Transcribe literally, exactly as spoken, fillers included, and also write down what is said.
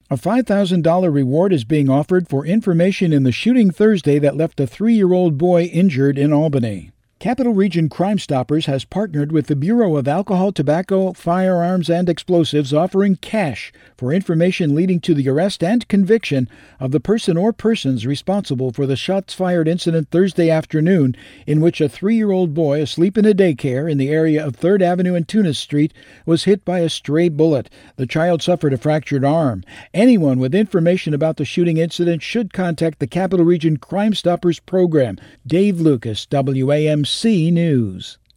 A five thousand dollars reward is being offered for information in the shooting Thursday that left a three-year-old boy injured in Albany. Capital Region Crime Stoppers has partnered with the Bureau of Alcohol, Tobacco, Firearms, and Explosives, offering cash for information leading to the arrest and conviction of the person or persons responsible for the shots-fired incident Thursday afternoon in which a three-year-old boy asleep in a daycare in the area of third Avenue and Tunis Street was hit by a stray bullet. The child suffered a fractured arm. Anyone with information about the shooting incident should contact the Capital Region Crime Stoppers program. Dave Lucas, W A M C News.